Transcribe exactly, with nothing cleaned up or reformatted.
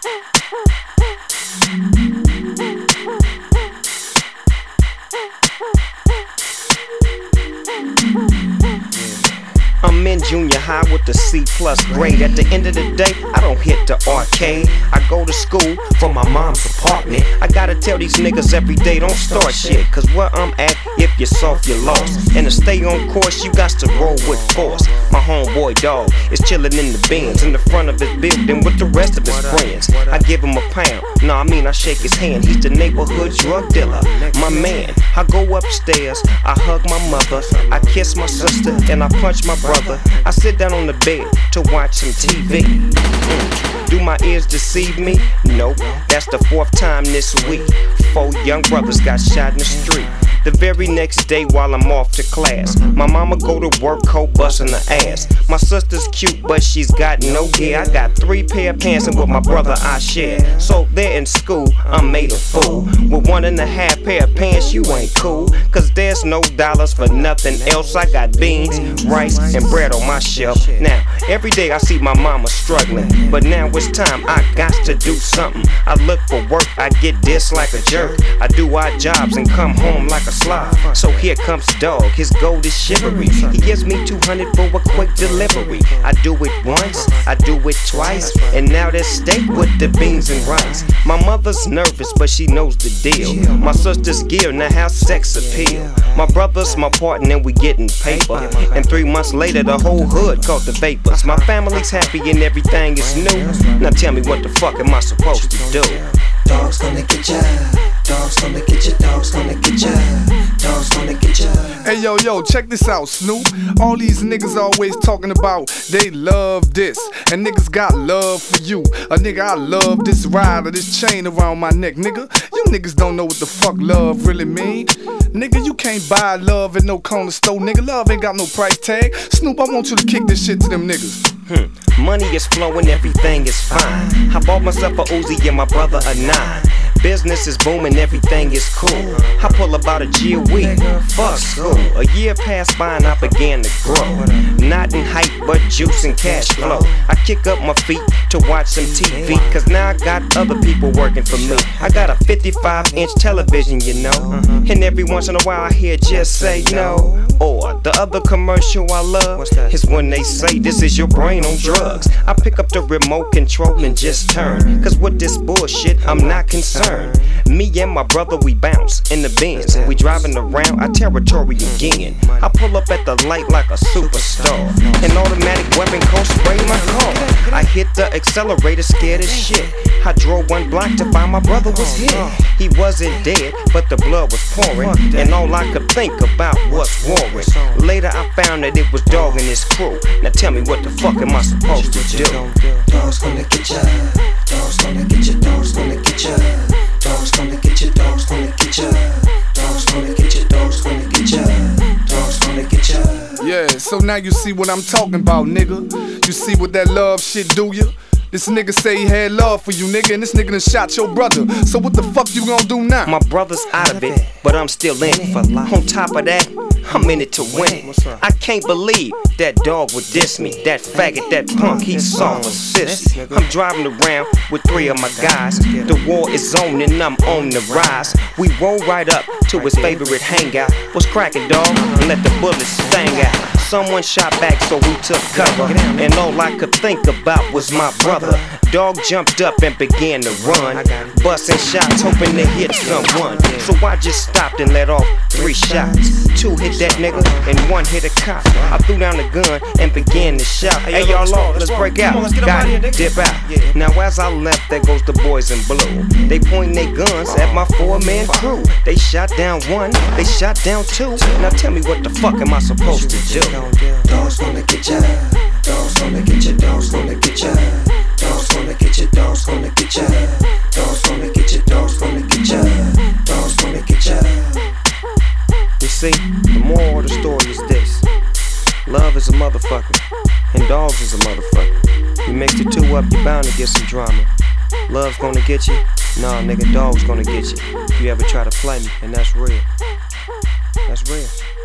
I'm in junior high with the C plus grade. At the end of the day, I don't hit the arcade. I go to school from my mom's apartment. I gotta tell these niggas every day, don't start shit. Cause where I'm at, if you're soft, you're lost. And to stay on course, you got to roll with force. My homeboy dog is chillin' in the Benz in the front of his building with the rest of his friends. I give him a pound, no I mean I shake his hand. He's the neighborhood drug dealer, my man. I go upstairs, I hug my mother, I kiss my sister, and I punch my brother. I sit down on the bed to watch some T V. Mm. Do my ears deceive me? Nope, that's the fourth time this week. Four young brothers got shot in the street. The very next day while I'm off to class, my mama go to work coat bustin' her ass. My sister's cute but she's got no gear. I got three pair of pants and with my brother I share. So there in school I'm made a fool. With one and a half pair of pants you ain't cool. Cause there's no dollars for nothing else. I got beans, rice and bread on my shelf. Now every day I see my mama struggling, but now it's time I got to do something. I look for work, I get this like a jerk. I do odd jobs and come home like a slob. So here comes dog, his gold is shivery. He gives me two hundred for a quick delivery. I do it once, I do it twice, and now there's steak with the beans and rice. My mother's nervous but she knows the deal. My sister's gear, now how sex appeal. My brother's my partner and we getting paper. And three months later the whole hood caught the vapors. My family's happy and everything is new. Now tell me what the fuck am I supposed to do? Dog's gonna get ya, dog's gonna get ya, dog's gonna get ya, dog's gonna get ya. Hey yo, yo, check this out, Snoop. All these niggas always talking about they love this, and niggas got love for you. A nigga, I love this ride or this chain around my neck, nigga. You niggas don't know what the fuck love really mean. Nigga, you can't buy love at no corner store, nigga. Love ain't got no price tag. Snoop, I want you to kick this shit to them niggas. Hmm. Money is flowing, everything is fine. I bought myself a Uzi and my brother a nine. Business is booming, everything is cool. I pull about a G a week, fuck school. A year passed by and I began to grow. Not in height, but juice and cash flow. I kick up my feet to watch some T V, cause now I got other people working for me. I got a fifty-five inch television, you know, and every once in a while I hear just say no. Or the other commercial I love is when they say this is your brain on drugs. I pick up the remote control and just turn, cause with this bullshit I'm not concerned. Me and my brother, we bounce in the Benz. We driving around our territory again. I pull up at the light like a superstar. An automatic weapon coat spray my car. I hit the accelerator, scared as shit. I drove one block to find my brother was hit. He wasn't dead, but the blood was pouring, and all I could think about was warring. Later I found that it was Dog and his crew. Now tell me what the fuck am I supposed to do? Dog's gonna get ya, dog's gonna get ya, dog's gonna get ya. Dog's gonna get ya, dog's gonna get ya. Dog's gonna get ya, dog's gonna get ya. Dog's gonna get ya. Yeah, so now you see what I'm talking about, nigga. You see what that love shit do ya? This nigga say he had love for you, nigga, and this nigga done shot your brother. So what the fuck you gonna do now? My brother's out of it, but I'm still in it. On top of that, I'm in it to win it. I can't believe that dog would diss me. That faggot, that punk, he soft for sissy. I'm driving around with three of my guys. The war is on and I'm on the rise. We roll right up to his favorite hangout. What's cracking, dog? And let the bullets sting out. Someone shot back, so we took cover, and all I could think about was my brother. Dog jumped up and began to run, busting shots, hoping to hit someone. So I just stopped and let off three shots. Two hit that nigga and one hit a cop. I threw down the gun and began to shout, "Hey y'all all, let's break out, got it, dip out." Now as I left, there goes the boys in blue. They point their guns at my four-man crew. They shot down one, they shot down two. Now tell me what the fuck am I supposed to do? Dog's gonna get ya, dog's gonna get ya, dog's gonna get ya. Dog's gonna get ya, dog's gonna get ya. Dog's gonna get ya, dog's gonna get ya. Dog's gonna get ya. You see, the moral of the story is this: love is a motherfucker, and dogs is a motherfucker. You mix the two up, you're bound to get some drama. Love's gonna get you, nah nigga, dog's gonna get you. If you ever try to play me, and that's real. That's real.